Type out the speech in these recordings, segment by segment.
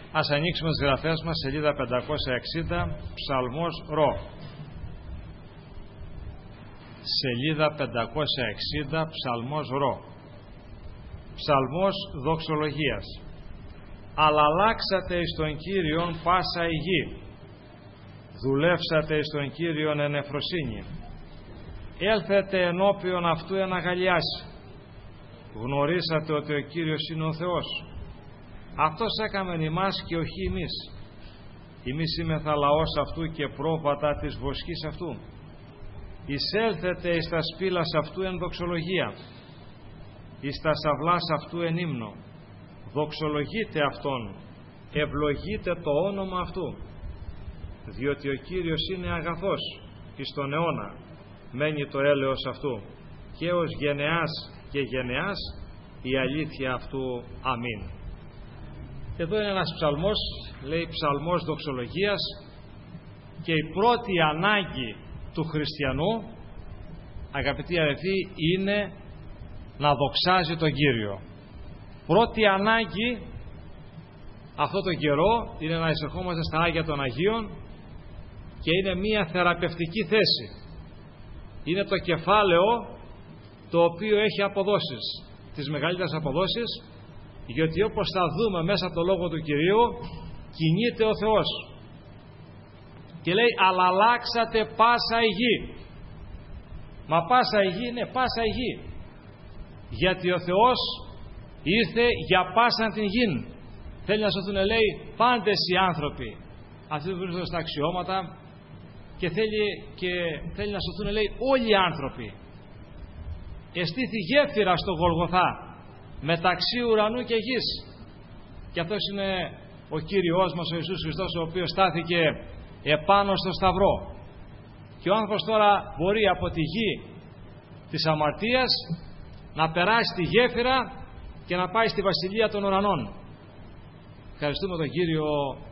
Ας ανοίξουμε τις γραφές μας, σελίδα 560, ψαλμός Ρο. Σελίδα 560, ψαλμός Ρο. Ψαλμός δοξολογίας. Αλλά αλλάξατε εις τον Κύριον πάσα η γη, δουλεύσατε εις τον Κύριον εν εφροσύνη. Έλθετε ενώπιον αυτού εν αγαλιάσει. Γνωρίσατε ότι ο Κύριος είναι ο Θεός. Αυτός έκαμεν ημάς και οχι εμείς. Εμείς είμεθα λαός αυτού και πρόβατα της βοσκής αυτού. Εισέλθετε εις τα σπήλας αυτού εν δοξολογία, εις τα σαυλάς αυτού εν ύμνο. Δοξολογείτε Αυτόν, ευλογείτε το όνομα Αυτού, διότι ο Κύριος είναι αγαθός εις τον αιώνα, μένει το έλεος Αυτού, και ως γενεάς και γενεάς η αλήθεια Αυτού. Αμήν. Εδώ είναι ένας ψαλμός, λέει ψαλμός δοξολογίας, και η πρώτη ανάγκη του χριστιανού, αγαπητοί αδελφοί, είναι να δοξάζει τον Κύριο. Πρώτη ανάγκη αυτό το καιρό είναι να εισερχόμαστε στα Άγια των Αγίων, και είναι μια θεραπευτική θέση. Είναι το κεφάλαιο το οποίο έχει αποδόσεις, τις μεγαλύτερες αποδόσεις, γιατί όπως θα δούμε μέσα από το Λόγο του Κυρίου, κινείται ο Θεός. Και λέει, αλλά αλλάξατε πάσα η γη. Μα πάσα η γη είναι πάσα η γη, γιατί ο Θεός ήρθε για πάσαν την γην. Θέλει να σωθούν, λέει, πάντες οι άνθρωποι, αυτοί που βρίσκονται στα αξιώματα, και θέλει να σωθούν, λέει, όλοι οι άνθρωποι. Εστήθη γέφυρα στο Γολγοθά μεταξύ ουρανού και γης, και αυτός είναι ο Κύριος μας ο Ιησούς Χριστός, ο οποίος στάθηκε επάνω στο Σταυρό. Και ο άνθρωπος τώρα μπορεί από τη γη της αμαρτίας να περάσει τη γέφυρα και να πάει στη Βασιλεία των Ουρανών. Ευχαριστούμε τον Κύριο.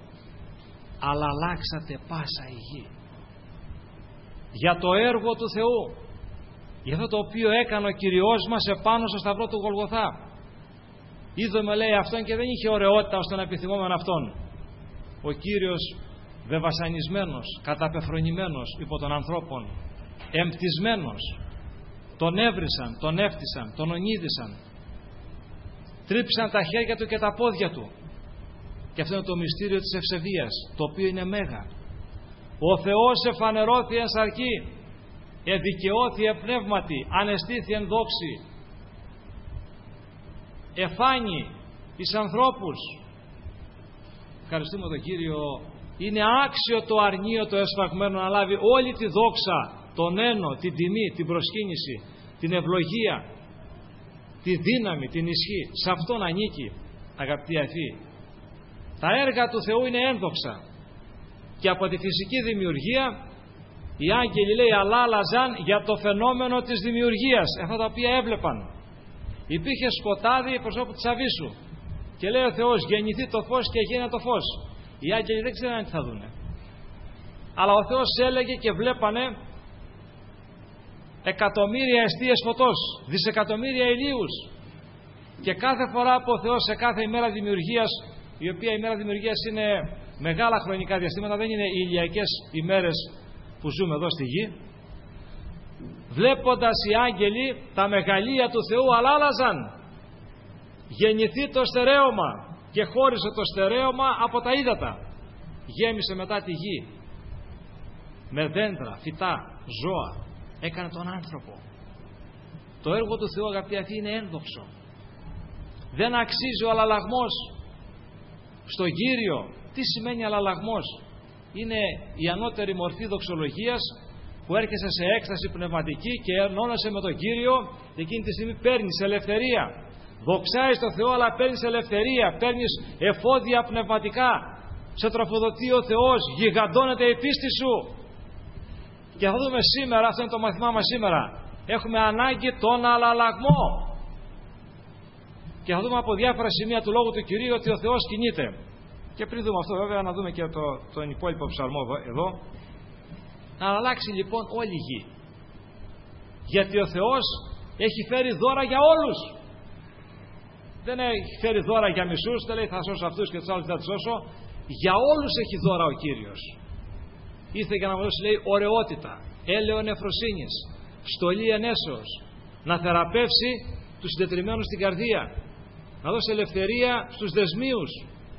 Αλλά αλλάξατε πάσα η γη για το έργο του Θεού, για αυτό το οποίο έκανε ο Κυριός μας επάνω στο Σταυρό του Γολγοθά. Είδαμε, λέει, αυτόν και δεν είχε ωραιότητα ώστε να επιθυμούμε αυτόν. Ο Κύριος βεβασανισμένος, καταπεφρονημένος υπό των ανθρώπων, εμπτυσμένος, τον έβρισαν, τον έφτισαν, τον ονείδησαν, τρύψαν τα χέρια του και τα πόδια του. Και αυτό είναι το μυστήριο της ευσεβίας, το οποίο είναι μέγα. Ο Θεός εφανερώθη εν σαρκή, εδικαιώθη επνεύματι, ανεστήθη εν δόξη, εφάνει εις ανθρώπους. Ευχαριστούμε τον Κύριο. Είναι άξιο το αρνείο το εσφαγμένο να λάβει όλη τη δόξα, τον ένο, την τιμή, την προσκύνηση, την ευλογία, τη δύναμη, την ισχύ. Σε αυτόν ανήκει, αγαπητοί αδελφοί. Τα έργα του Θεού είναι ένδοξα, και από τη φυσική δημιουργία οι άγγελοι, λέει, αλλάζαν για το φαινόμενο της δημιουργίας, αυτά τα οποία έβλεπαν. Υπήρχε σκοτάδι προσώπου της αβύσσου, και λέει ο Θεός, γεννηθεί το φως, και έγινε το φως. Οι άγγελοι δεν ξέραν τι θα δούνε, αλλά ο Θεός έλεγε και βλέπανε εκατομμύρια εστίες φωτός, δισεκατομμύρια ηλίους. Και κάθε φορά που ο Θεός σε κάθε ημέρα δημιουργίας, η οποία ημέρα δημιουργίας είναι μεγάλα χρονικά διαστήματα, δεν είναι οι ηλιακές ημέρες που ζούμε εδώ στη γη, βλέποντας οι άγγελοι τα μεγαλεία του Θεού, αλλάζαν. Γεννηθεί το στερέωμα, και χώρισε το στερέωμα από τα ύδατα. Γέμισε μετά τη γη με δέντρα, φυτά, ζώα. Έκανε τον άνθρωπο. Το έργο του Θεού, αγαπητοί αδελφοί, είναι ένδοξο. Δεν αξίζει ο αλλαλαγμός στον Κύριο. Τι σημαίνει αλλαλαγμός? Είναι η ανώτερη μορφή δοξολογίας, που έρχεσαι σε έκσταση πνευματική και ενώνεσαι με τον Κύριο, και εκείνη τη στιγμή παίρνεις ελευθερία. Δοξάζεις τον Θεό, αλλά παίρνεις ελευθερία, παίρνεις εφόδια πνευματικά. Σε τροφοδοτεί ο Θεός, γιγαντώνεται η πίστη σου. Και θα δούμε σήμερα, αυτό είναι το μαθημά μας σήμερα, έχουμε ανάγκη τον αλλαλαγμό. Και θα δούμε από διάφορα σημεία του Λόγου του Κυρίου ότι ο Θεός κινείται. Και πριν δούμε αυτό, βέβαια, να δούμε και τον υπόλοιπο ψαλμό εδώ. Να αλλάξει λοιπόν όλη η γη, γιατί ο Θεός έχει φέρει δώρα για όλους. δεν φέρει δώρα για μισούς, δεν λέει θα σώσω αυτούς και τους άλλους δεν θα τους σώσω. Για όλους έχει δώρα ο Κύριος. Ήρθε για να μας δώσει, λέει, ωραιότητα, έλεον εφροσύνης, στολή ενέσεως, να θεραπεύσει τους συντετριμμένους στην καρδία, να δώσει ελευθερία στους δεσμίους,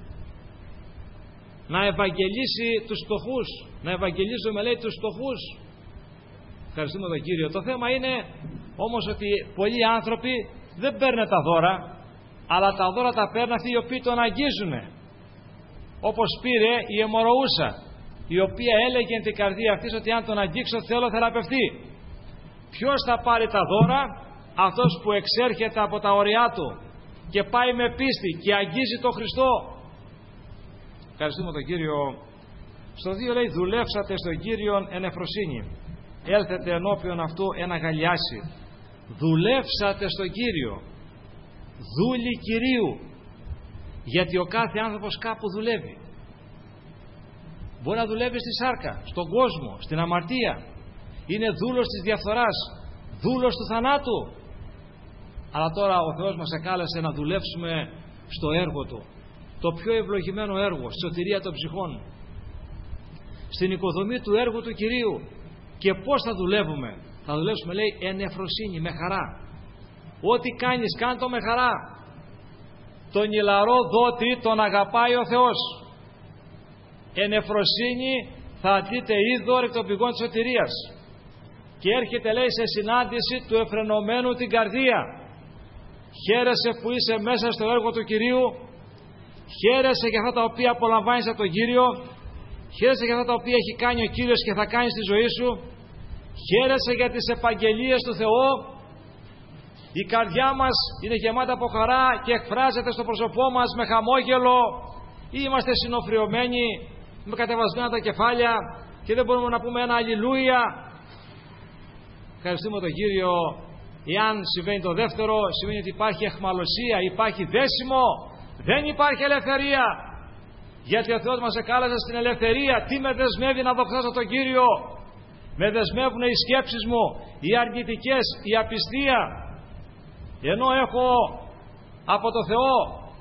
να ευαγγελίσει τους φτωχούς, να ευαγγελίζουμε, λέει, τους φτωχούς. Ευχαριστούμε τον Κύριο. Το θέμα είναι όμως ότι πολλοί άνθρωποι δεν παίρνουν τα δώρα, αλλά τα δώρα τα παίρνουν αυτοί οι οποίοι τον αγγίζουν. Όπως πήρε η αιμορροούσα, η οποία έλεγε την καρδία αυτής ότι αν τον αγγίξω θέλω θεραπευτεί. Ποιος θα πάρει τα δώρα? Αυτός που εξέρχεται από τα ωριά του και πάει με πίστη και αγγίζει τον Χριστό. Ευχαριστούμε τον Κύριο. Στο 2 λέει δουλεύσατε στον Κύριον εν εφροσύνη. Έλθετε ενώπιον αυτού ένα γαλιάσι. Δουλεύσατε στον Κύριο. Δούλοι Κυρίου. Γιατί ο κάθε άνθρωπος κάπου δουλεύει. Μπορεί να δουλεύει στη σάρκα, στον κόσμο, στην αμαρτία. Είναι δούλος της διαφθοράς, δούλος του θανάτου. Αλλά τώρα ο Θεός μας εκάλεσε να δουλέψουμε στο έργο Του. Το πιο ευλογημένο έργο, στη σωτηρία των ψυχών. Στην οικοδομή του έργου του Κυρίου. Και πώς θα δουλεύουμε? Θα δουλέψουμε, λέει, εν εφροσύνη, με χαρά. Ό,τι κάνεις, κάν' το με χαρά. Τον ηλαρό δότη τον αγαπάει ο Θεός. Εν εφροσύνη θα αντλείτε είδωρ εκ των πηγών της σωτηρίας. Και έρχεται, λέει, σε συνάντηση του εφρενωμένου την καρδία. Χαίρεσαι που είσαι μέσα στο έργο του Κυρίου. Χαίρεσαι για αυτά τα οποία απολαμβάνεις από τον Κύριο. Χαίρεσαι για αυτά τα οποία έχει κάνει ο Κύριος και θα κάνει στη ζωή σου. Χαίρεσαι για τις επαγγελίες του Θεού. Η καρδιά μας είναι γεμάτα από χαρά και εκφράζεται στο πρόσωπό μας με χαμόγελο, ή είμαστε συνοφριωμένοι με κατεβασμένα τα κεφάλια και δεν μπορούμε να πούμε ένα αλληλούια? Ευχαριστούμε τον Κύριο. Εάν συμβαίνει το δεύτερο, σημαίνει ότι υπάρχει αιχμαλωσία, υπάρχει δέσιμο, δεν υπάρχει ελευθερία. Γιατί ο Θεός μας εκάλεσε στην ελευθερία. Τι με δεσμεύει να δοξάσω τον Κύριο? Με δεσμεύουν οι σκέψεις μου, οι αρνητικές, η απιστία. Ενώ έχω από το Θεό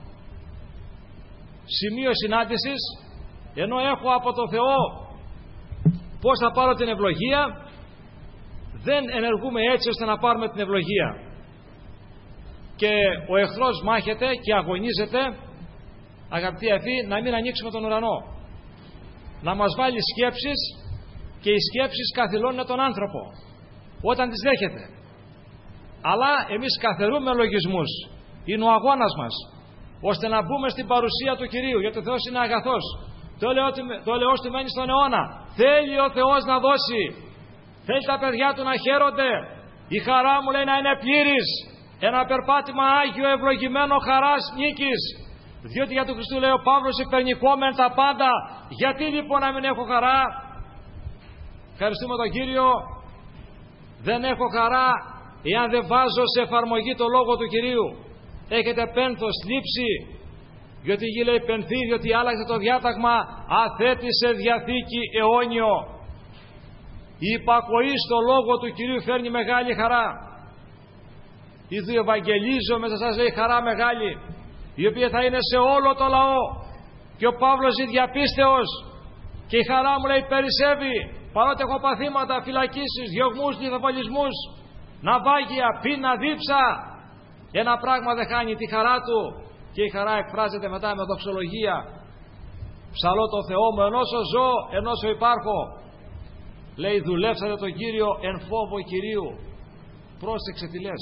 σημείο συνάντησης, ενώ έχω από το Θεό πώς θα πάρω την ευλογία, δεν ενεργούμε έτσι ώστε να πάρουμε την ευλογία. Και ο εχθρός μάχεται και αγωνίζεται, αγαπητοί αδελφοί, να μην ανοίξουμε τον ουρανό, να μας βάλει σκέψεις, και οι σκέψεις καθυλώνουν τον άνθρωπο όταν τις δέχεται. Αλλά εμείς καθερούμε λογισμούς, είναι ο αγώνας μας, ώστε να μπούμε στην παρουσία του Κυρίου, γιατί ο Θεός είναι αγαθός. Το ελαιός του μένει στον αιώνα. Θέλει ο Θεός να δώσει, θέλει τα παιδιά του να χαίρονται. Η χαρά μου, λέει, να είναι πλήρης, ένα περπάτημα άγιο, ευλογημένο, χαράς, νίκης. Διότι για τον Χριστού, λέει ο Παύλος, υπερνικόμεν τα πάντα. Γιατί λοιπόν να μην έχω χαρά? Ευχαριστούμε τον Κύριο. Δεν έχω χαρά εάν δεν βάζω σε εφαρμογή το λόγο του Κυρίου. Έχετε πένθος, θλίψη, διότι η γη, λέει, πενθεί, διότι άλλαξε το διάταγμα, αθέτησε διαθήκη αιώνιο. Η υπακοή στο λόγο του Κυρίου φέρνει μεγάλη χαρά. Ιδού ευαγγελίζω μέσα σας, λέει, χαρά μεγάλη, η οποία θα είναι σε όλο το λαό. Και ο Παύλος ζει διαπίστεως, και η χαρά μου, λέει, περισσεύει, παρότι έχω παθήματα, φυλακίσεις, διωγμούς, λιθοβολισμούς, ναυάγια, πείνα, δίψα. Ένα πράγμα δεν χάνει τη χαρά του, και η χαρά εκφράζεται μετά με δοξολογία. Ψαλώ το Θεό μου ενώσο ζω, ενώσο υπάρχω. Λέει, δουλεύσατε τον Κύριο εν φόβο Κυρίου. Πρόσεξε τι λες.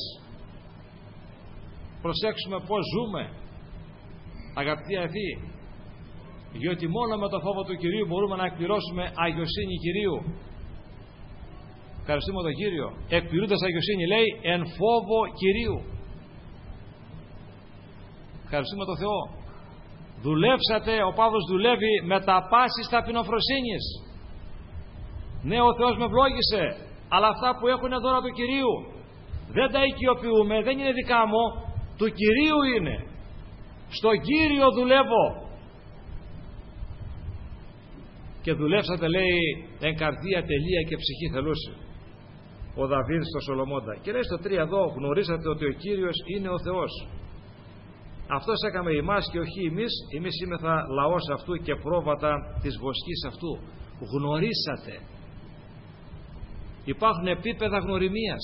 Προσέξουμε πώς ζούμε, αγαπητοί αδελφοί, διότι μόνο με το φόβο του Κυρίου μπορούμε να εκπληρώσουμε αγιοσύνη Κυρίου. Ευχαριστούμε τον Κύριο. Εκπληρούντας αγιοσύνη, λέει, εν φόβο Κυρίου. Ευχαριστούμε τον Θεό. Δουλεύσατε, ο Παύλος δουλεύει με τα πάσης ταπεινοφροσύνης. Ναι, ο Θεός με ευλόγησε, αλλά αυτά που έχουν δώρα του Κυρίου δεν τα οικειοποιούμε, δεν είναι δικά μου, του Κυρίου είναι. Στο Κύριο δουλεύω. Και δουλεύσατε, λέει, εν καρδία τελεία και ψυχή θελούσε, ο Δαβίδ στο Σολομώντα. Και λέει στο 3 εδώ, γνωρίσατε ότι ο Κύριος είναι ο Θεός. Αυτός έκαμε εμάς και όχι εμείς. Εμείς είμεθα λαός αυτού και πρόβατα της βοσκής αυτού. Γνωρίσατε. Υπάρχουν επίπεδα γνωριμίας.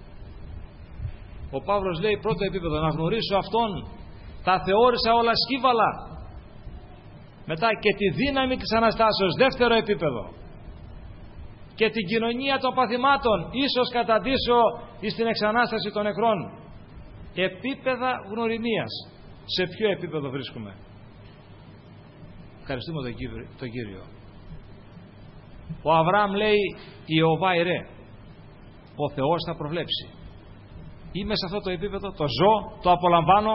Ο Παύλος λέει πρώτο επίπεδο, να γνωρίσω Αυτόν, τα θεώρησα όλα σκύβαλα. Μετά και τη δύναμη της Αναστάσεως, δεύτερο επίπεδο, και την κοινωνία των παθημάτων, ίσως καταντήσω εις την εξανάσταση των νεκρών. Επίπεδα γνωριμίας. Σε ποιο επίπεδο βρίσκουμε? Ευχαριστούμε τον Κύριο. Ο Αβραάμ λέει Ιωβά ηρέ, ο Θεός θα προβλέψει. Είμαι σε αυτό το επίπεδο, το ζω, το απολαμβάνω.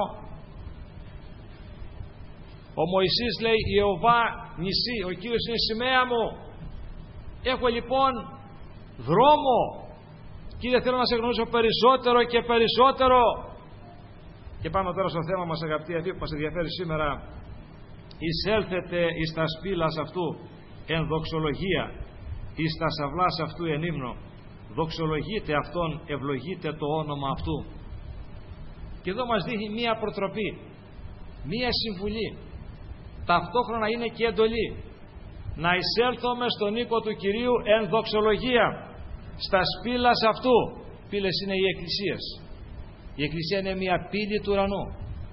Ο Μωυσής λέει Ιωβά νησί, ο Κύριος είναι η σημαία μου. Έχω λοιπόν δρόμο. Κύριε, θέλω να σε γνωρίσω περισσότερο και περισσότερο. Και πάμε τώρα στο θέμα μας, αγαπητοί αδελφοί, που μας ενδιαφέρει σήμερα. Εισέλθετε εις τα σπήλας αυτού εν δοξολογία, εις τα σαυλάς αυτού εν ύμνο. Δοξολογείτε Αυτόν, ευλογείτε το όνομα Αυτού. Και εδώ μας δείχνει μία προτροπή, μία συμβουλή. Ταυτόχρονα είναι και εντολή. Να εισέλθουμε στον οίκο του Κυρίου εν δοξολογία, στα σπήλας αυτού. Πύλες είναι οι εκκλησίες. Η εκκλησία είναι μία πύλη του ουρανού.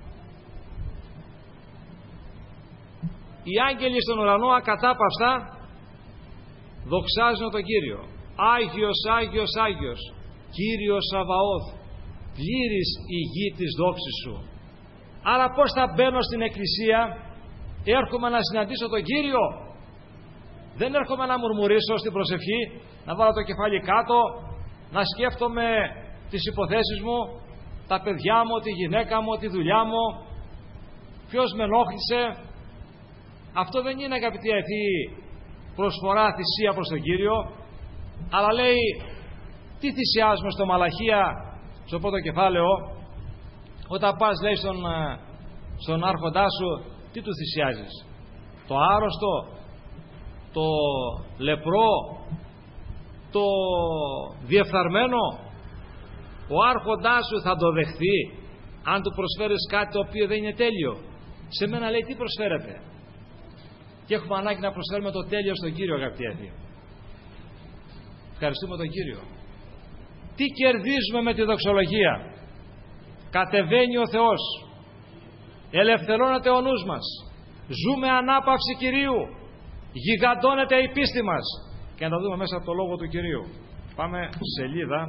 Οι άγγελοι στον ουρανό ακατάπαυστα δοξάζουν τον Κύριο. Άγιος, Άγιος, Άγιος, Κύριος Σαβαώθ, πλήρης η γη της δόξης σου. Άρα πώς θα μπαίνω στην εκκλησία? Έρχομαι να συναντήσω τον Κύριο. Δεν έρχομαι να μουρμουρίσω στην προσευχή, να βάλω το κεφάλι κάτω, να σκέφτομαι τις υποθέσεις μου, τα παιδιά μου, τη γυναίκα μου, τη δουλειά μου, ποιος με ενόχλησε. Αυτό δεν είναι, αγαπητοί αδελφοί, προσφορά, θυσία προς τον Κύριο. Αλλά λέει, τι θυσιάζουμε στο Μαλαχία, στο πρώτο κεφάλαιο, όταν πας, λέει, στον άρχοντά σου, τι του θυσιάζεις? Το άρρωστο, το λεπρό, το διεφθαρμένο? Ο άρχοντάς σου θα το δεχθεί αν του προσφέρεις κάτι το οποίο δεν είναι τέλειο? Σε μένα, λέει, τι προσφέρετε? Και έχουμε ανάγκη να προσφέρουμε το τέλειο στον Κύριο, αγαπητοί αδελφοί. Ευχαριστούμε τον Κύριο. Τι κερδίζουμε με τη δοξολογία? Κατεβαίνει ο Θεός, ελευθερώνεται ο νους μας, ζούμε ανάπαυση Κυρίου, γιγαντώνεται η πίστη μας. Και να τα δούμε μέσα από το λόγο του Κυρίου. Πάμε σελίδα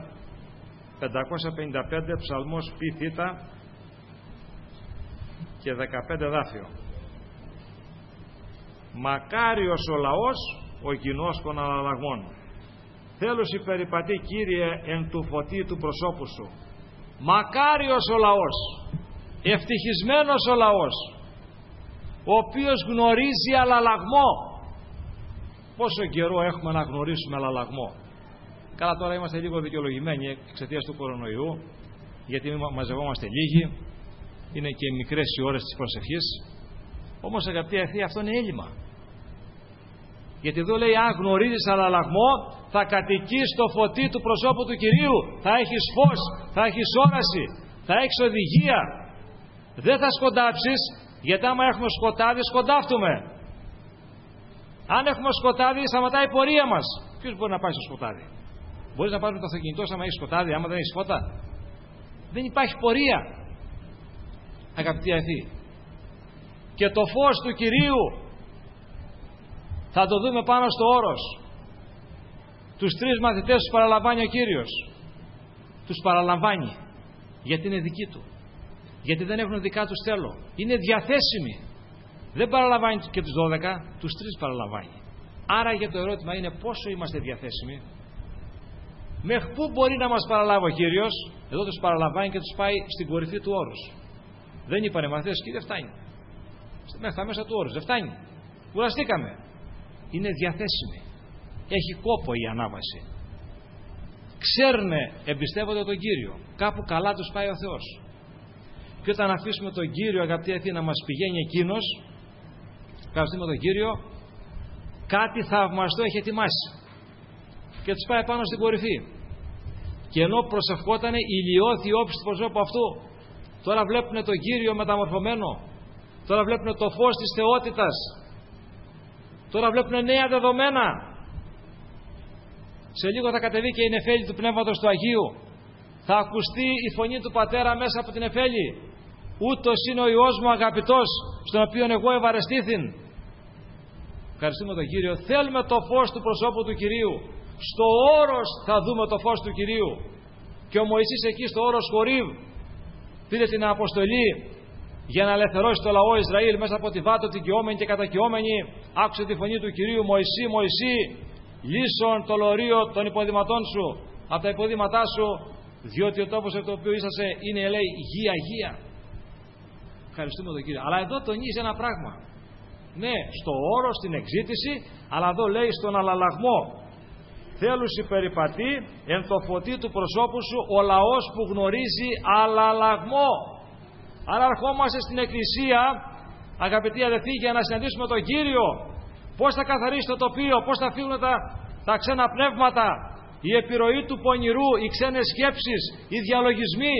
555, ψαλμός π θ και 15 δάφιο. Μακάριος ο λαός, ο κοινός των αναλλαγμών. Θέλους υπεριπατεί, Κύριε, εν του φωτί του προσώπου σου. Μακάριος ο λαός, ευτυχισμένος ο λαός, ο οποίος γνωρίζει αλλαλαγμό. Πόσο καιρό έχουμε να γνωρίσουμε αλλαλαγμό? Καλά, τώρα είμαστε λίγο δικαιολογημένοι εξαιτίας του κορονοϊού, γιατί μαζευόμαστε λίγοι, είναι και μικρές οι ώρες της προσευχής. Όμως, αγαπητοί αδελφοί, αυτό είναι έλλειμμα. Γιατί εδώ λέει, αν γνωρίζεις αλλαλαγμό, θα κατοικείς στο φωτί του προσώπου του Κυρίου. Θα έχεις φως, θα έχεις όραση, θα έχεις οδηγία. Δεν θα σκοντάψεις, γιατί άμα έχουμε σκοτάδι, σκοντάφτουμε. Αν έχουμε σκοτάδι, σταματάει η πορεία μας. Ποιος μπορεί να πάει στο σκοτάδι? Μπορείς να πάρεις με το αυτοκίνητό σου άμα έχεις σκοτάδι, άμα δεν έχεις φώτα? Δεν υπάρχει πορεία, αγαπητοί αδελφοί. Και το φως του Κυρίου θα το δούμε πάνω στο όρος. Τους 3 μαθητές τους παραλαμβάνει ο Κύριος. Τους παραλαμβάνει γιατί είναι δικοί του, γιατί δεν έχουν δικά τους θέλω, είναι διαθέσιμοι. Δεν παραλαμβάνει και τους 12, τους 3 παραλαμβάνει. Άρα για το ερώτημα είναι πόσο είμαστε διαθέσιμοι? Μέχρι πού μπορεί να μας παραλάβει ο Κύριος? Εδώ τους παραλαμβάνει και τους πάει στην κορυφή του όρους. Δεν είπανε οι μαθητές, Κύριε, φτάνει. Μέχρι τα μέσα του όρους, δεν φτάνει. Κουραστήκαμε. Είναι διαθέσιμη. Έχει κόπο η ανάβαση. Ξέρουνε, εμπιστεύονται τον Κύριο. Κάπου καλά τους πάει ο Θεός. Και όταν αφήσουμε τον Κύριο, αγαπητοί αδελφοί, να μας πηγαίνει εκείνος, ευχαριστούμε τον Κύριο, κάτι θαυμαστό έχει ετοιμάσει. Και τους πάει πάνω στην κορυφή. Και ενώ προσευχότανε, ηλιώθη η όψη του προσώπου αυτού. Τώρα βλέπουν τον Κύριο μεταμορφωμένο. Τώρα βλέπουν το φως της θεότητας. Τώρα βλέπουν νέα δεδομένα. Σε λίγο θα κατεβεί και η νεφέλη του Πνεύματος του Αγίου. Θα ακουστεί η φωνή του Πατέρα μέσα από την νεφέλη. Ούτως είναι ο Υιός μου αγαπητός, στον οποίον εγώ ευαρεστήθην. Ευχαριστούμε τον Κύριο. Θέλουμε το φως του προσώπου του Κυρίου. Στο όρος θα δούμε το φως του Κυρίου. Και ο Μωυσής εκεί στο όρος Χορίβ πήρε την αποστολή για να ελευθερώσει το λαό Ισραήλ μέσα από τη βάτο την κοιόμενη και κατακιόμενη. Άκουσε τη φωνή του Κυρίου: Μωυσή, Μωυσή, λύσον το λωρίο των υποδηματών σου, από τα υποδήματά σου, διότι ο τόπος από το οποίο είσαστε είναι, λέει, γη αγία. Ευχαριστούμε τον Κύριο. Αλλά εδώ τονίζει ένα πράγμα. Ναι, στο όρο, στην εξήτηση, αλλά εδώ λέει στον αλλαλαγμό. Θέλουσι περιπατεί εν το φωτί του προσώπου σου ο λαός που γνωρίζει αλλαλαγμό. Άρα ερχόμαστε στην Εκκλησία, αγαπητοί αδελφοί, για να συναντήσουμε τον Κύριο. Πώς θα καθαρίσει το τοπίο, πώς θα φύγουν τα ξένα πνεύματα, η επιρροή του πονηρού, οι ξένες σκέψεις, οι διαλογισμοί.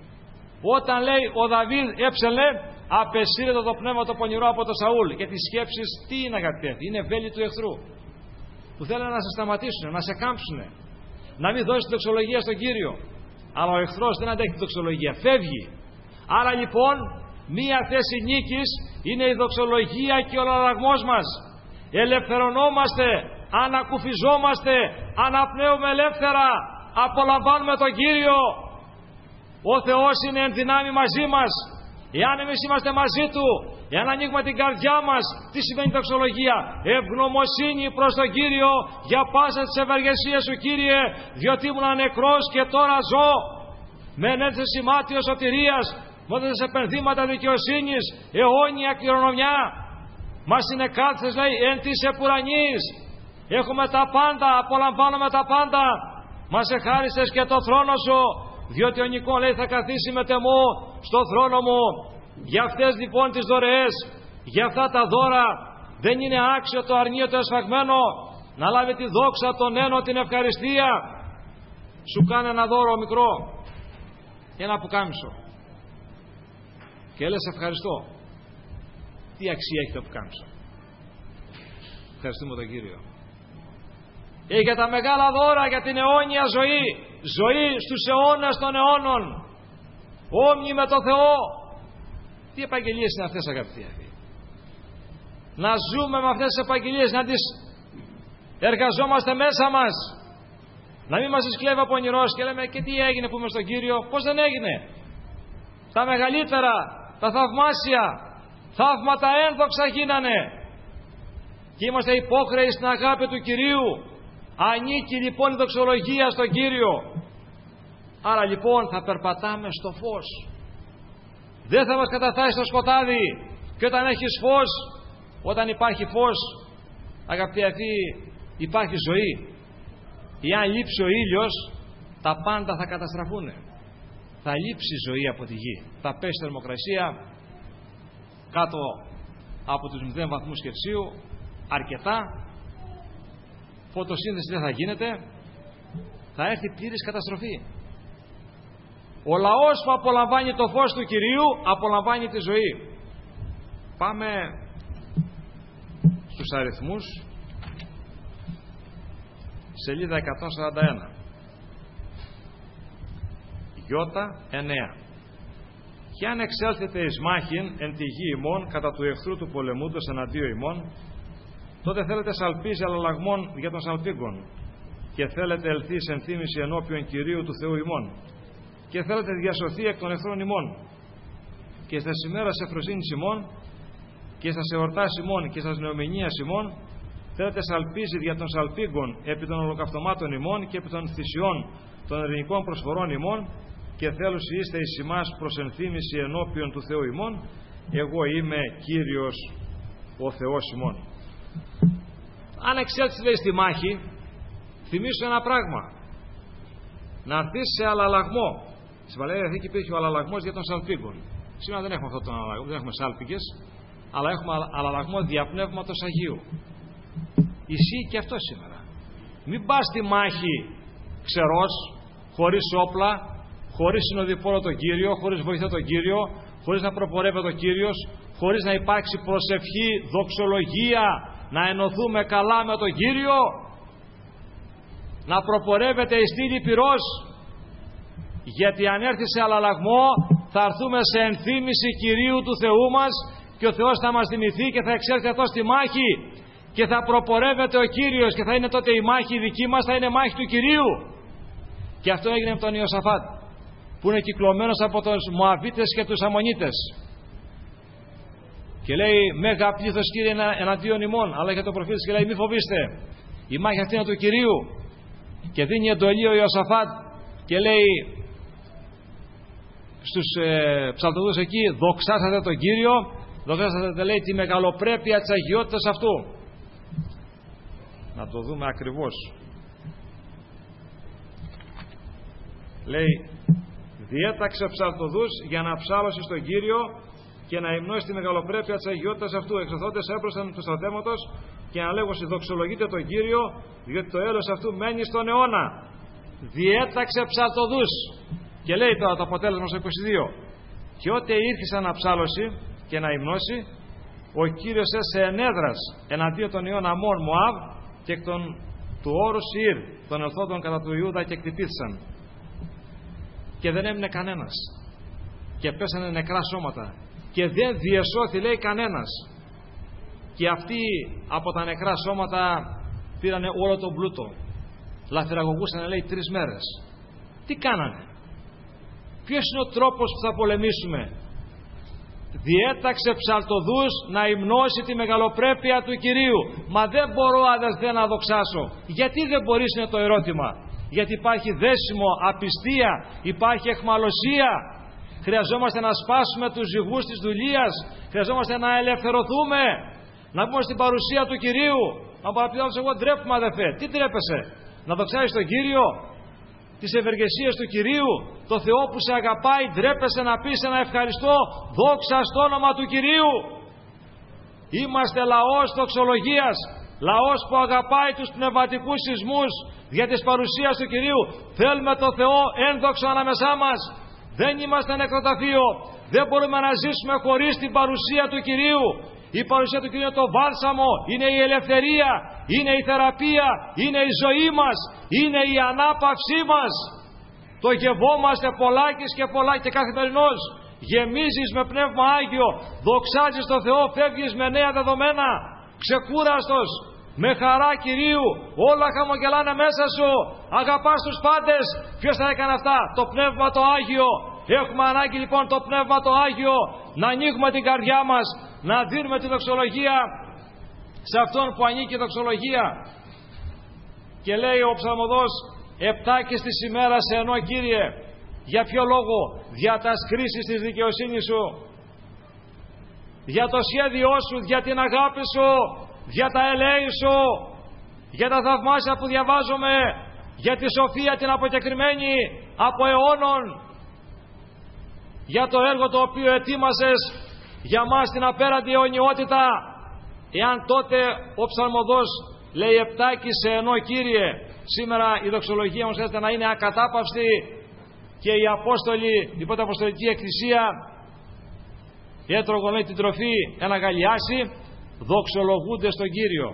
Όταν λέει ο Δαβίδ έψελε, απεσύρεται το πνεύμα το πονηρό από το Σαούλ. Και τις σκέψεις τι είναι, αγαπητοί, είναι βέλη του εχθρού, που θέλουν να σε σταματήσουν, να σε κάμψουν, να μην δώσει δοξολογία στον Κύριο. Αλλά ο εχθρός δεν αντέχει τη δοξολογία, φεύγει. Άρα λοιπόν μία θέση νίκης είναι η δοξολογία και ο αλλαλαγμός μας. Ελευθερωνόμαστε, ανακουφιζόμαστε, αναπνέουμε ελεύθερα, απολαμβάνουμε τον Κύριο. Ο Θεός είναι εν δυνάμει μαζί μας. Εάν εμείς είμαστε μαζί Του, εάν ανοίγουμε την καρδιά μας, τι σημαίνει δοξολογία? Ευγνωμοσύνη προς τον Κύριο για πάσα τις ευεργεσίες Σου, Κύριε, διότι ήμουν νεκρός και τώρα ζω. Με ενέθεση μάτιο σωτηρίας, με σε επενδύματα δικαιοσύνης, αιώνια κληρονομιά. Μας είναι κάθες, λέει, εν της επουρανής. Έχουμε τα πάντα, απολαμβάνουμε τα πάντα. Μας εχάρισες και το θρόνο Σου, διότι ο Νικόν, λέει, θα καθίσει με τεμό στο θρόνο μου. Για αυτές λοιπόν τις δωρεές, για αυτά τα δώρα, δεν είναι άξιο το αρνείο το εσφαγμένο να λάβει τη δόξα, τον ένο, την ευχαριστία. Σου κάνει ένα δώρο μικρό, ένα πουκάμισο, και λες ευχαριστώ. Τι αξία έχει το πουκάμισο? Ευχαριστούμε τον Κύριο. Για τα μεγάλα δώρα, για την αιώνια ζωή, ζωή στους αιώνας των αιώνων, όμοιοι με το Θεό. Τι επαγγελίες είναι αυτές, αγαπητοί? Να ζούμε με αυτές τις επαγγελίες, να τις εργαζόμαστε μέσα μας, να μην μας κλέβει ο πονηρός και λέμε και τι έγινε που είμαι στον Κύριο? Πώς δεν έγινε? Τα μεγαλύτερα, τα θαυμάσια θαύματα ένδοξα γίνανε και είμαστε υπόχρεοι στην αγάπη του Κυρίου. Ανήκει λοιπόν η δοξολογία στον Κύριο. Άρα λοιπόν θα περπατάμε στο φως. Δεν θα μας καταφτάσει στο σκοτάδι. Και όταν έχεις φως, όταν υπάρχει φως, αγαπητοί αυτοί, υπάρχει ζωή. Εάν λείψει ο ήλιος, τα πάντα θα καταστραφούν. Θα λείψει η ζωή από τη γη. Θα πέσει θερμοκρασία κάτω από τους 0 βαθμούς Κελσίου, αρκετά. Φωτοσύνθεση δεν θα γίνεται. Θα έρθει πλήρης καταστροφή. Ο λαός που απολαμβάνει το φως του Κυρίου απολαμβάνει τη ζωή. Πάμε στους αριθμούς. Σελίδα 141. Ιώτα 9. Και αν εξέλθετε εις μάχην εν τη γη ημών κατά του εχθρού του πολεμούντος εναντίον ημών, τότε θέλετε σαλπίζει αλλαλαγμών για των σαλπίγκων και θέλετε ελθείς εν θύμηση ενώπιον Κυρίου του Θεού ημών και θέλετε διασωθεί εκ των εχθρών ημών και στα σημέρα σε φροσύνης ημών και στα εορτάς ημών και στα νεομηνίας ημών θέλετε σαλπίζει δια των σαλπίγκων επί των ολοκαυτωμάτων ημών και επί των θυσιών των ελληνικών προσφορών ημών και θέλουσι είστε εις ημάς προς ενθύμηση ενώπιον του Θεού ημών. Εγώ είμαι Κύριος ο Θεός ημών. Αν εξέλθεις, λέει, στη μάχη, θυμίσου ένα πράγμα. Να έρθεις σε αλλαλαγμό. Στην Παλαιά Διαθήκη υπήρχε ο αλλαλαγμός για των σαλπίγκων. Σήμερα δεν έχουμε αυτό τον αλλαλαγμό, δεν έχουμε σάλπικες, αλλά έχουμε αλλαλαγμό διαπνεύματος Αγίου. Ισχύει και αυτό σήμερα. Μην πας στη μάχη ξερός, χωρίς όπλα, χωρίς συνοδοιπόρο τον Κύριο, χωρίς βοηθό τον Κύριο, χωρίς να προπορεύεται ο Κύριος, χωρίς να υπάρξει προσευχή, δοξολογία, να ενωθούμε καλά με τον Κύριο, να προπορεύεται η στήλη πυρός, γιατί αν έρθει σε αλλαλαγμό θα έρθουμε σε ενθύμηση Κυρίου του Θεού μας και ο Θεός θα μας θυμηθεί και θα εξέλθει αυτό στη μάχη και θα προπορεύεται ο Κύριος και θα είναι τότε η μάχη δική μας, θα είναι μάχη του Κυρίου. Και αυτό έγινε με τον Ιωσαφάτ, που είναι κυκλωμένος από τους Μωαβίτες και τους Αμμονίτες. Και λέει, μέγα πλήθος Κύριε εναντίον ημών, αλλά για τον προφήτης και λέει, μη φοβήστε, η μάχη αυτή είναι του Κυρίου. Και δίνει εντολή ο Ιωσαφάτ και λέει στους ψαλτοδούς εκεί, δοξάσατε τον Κύριο, δοξάσατε, λέει, τη μεγαλοπρέπεια της αγιότητας αυτού. Να το δούμε ακριβώς. Λέει, διέταξε ψαλτοδούς για να ψάλωσει στον Κύριο και να υμνώσει τη μεγαλοπρέπεια της αγιότητας αυτού. Εξωθόντες έπροσαν του στρατεύματος και να λέγω, δοξολογείτε τον Κύριο, διότι το έλεος αυτού μένει στον αιώνα. Διέταξε ψαλτοδούς. Και λέει τώρα το αποτέλεσμα στο 22. Και ό,τι ήρθησαν να ψάλωσει και να υμνώσει, ο Κύριος έσαι ενέδρας εναντίον των ιών Αμών, Μωάβ και εκ του όρου Σιήρ, των ελθόντων κατά του Ιούδα, και εκτυπήθησαν. Και δεν έμεινε κανένας. Και πέσανε νεκρά σώματα. Και δεν διεσώθη, λέει, κανένας. Και αυτοί από τα νεκρά σώματα πήρανε όλο τον πλούτο. Λαθραγωγούσαν, λέει, 3 μέρες. Τι κάνανε? Ποιος είναι ο τρόπος που θα πολεμήσουμε? Διέταξε ψαλτοδούς να υμνώσει τη μεγαλοπρέπεια του Κυρίου. Μα δεν μπορώ, αδελφέ, να δοξάσω. Γιατί δεν μπορείς, είναι το ερώτημα? Γιατί υπάρχει δέσιμο, απιστία, υπάρχει εχμαλωσία. Χρειαζόμαστε να σπάσουμε τους ζυγούς της δουλείας. Χρειαζόμαστε να ελευθερωθούμε. Να πούμε στην παρουσία του Κυρίου. Να παραπληρώσω, εγώ ντρέπομαι, αδελφέ. Τι ντρέπεσαι? Να δοξάσεις τον Κύριο? Τις ευεργεσίες του Κυρίου, το Θεό που σε αγαπάει, ντρέπεσαι να πεις ένα ευχαριστώ, δόξα στο όνομα του Κυρίου? Είμαστε λαός δοξολογίας, λαός που αγαπάει τους πνευματικούς σεισμούς για της παρουσίας του Κυρίου. Θέλουμε το Θεό ένδοξο ανάμεσά μας. Δεν είμαστε νεκροταφείο. Δεν μπορούμε να ζήσουμε χωρίς την παρουσία του Κυρίου. Η παρουσία του Κυρίου είναι το βάλσαμο, είναι η ελευθερία, είναι η θεραπεία, είναι η ζωή μας, είναι η ανάπαυσή μας. Το γευόμαστε πολλάκις και πολλάκις και καθημερινώς. Γεμίζεις με Πνεύμα Άγιο, δοξάζεις τον Θεό, φεύγεις με νέα δεδομένα, ξεκούραστος, με χαρά Κυρίου, όλα χαμογελάνε μέσα σου, αγαπάς τους πάντες. Ποιος θα έκανε αυτά? Το Πνεύμα το Άγιο. Έχουμε ανάγκη λοιπόν το Πνεύμα το Άγιο να ανοίγουμε την καρδιά μας, να δίνουμε τη δοξολογία σε αυτόν που ανήκει η δοξολογία. Και λέει ο ψαλμοδός, επτάκης της ημέρας σε ενώ, Κύριε. Για ποιο λόγο? Για τα κρίσεις της δικαιοσύνης σου, για το σχέδιό σου, για την αγάπη σου, για τα ελέη σου, για τα θαυμάσια που διαβάζουμε, για τη σοφία την αποκεκριμένη από αιώνων, για το έργο το οποίο ετοίμασες για μας την απέραντη αιωνιότητα. Εάν τότε ο ψαλμοδός λέει επτάκης σε ενώ, Κύριε, σήμερα η δοξολογία μας χρειάζεται να είναι ακατάπαυστη και οι Απόστολοι, η πρώτη Αποστολική Εκκλησία έτρωγαν την τροφή ένα γαλιάσι, δοξολογούνται στον Κύριο.